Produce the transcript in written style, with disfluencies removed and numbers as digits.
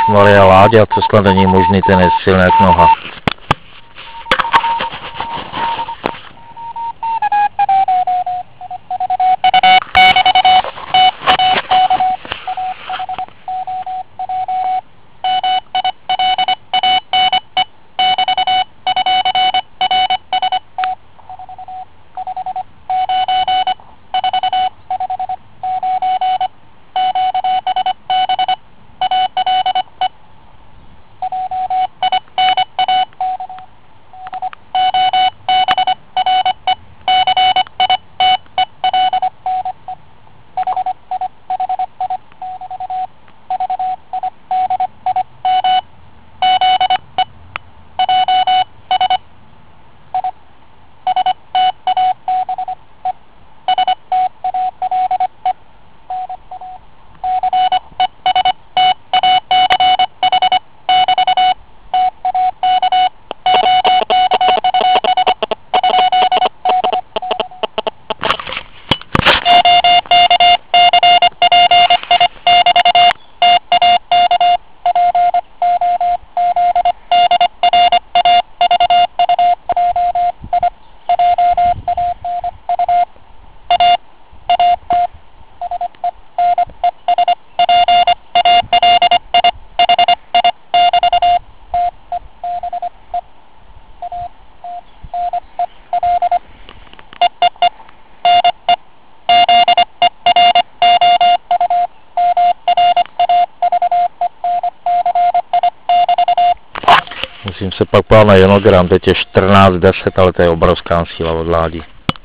Maria Láďa, to snad není možný, ten je silný jak noha. Musím se pak pát na jonogram, teď je 14:10, ale to je obrovská síla od Ládi.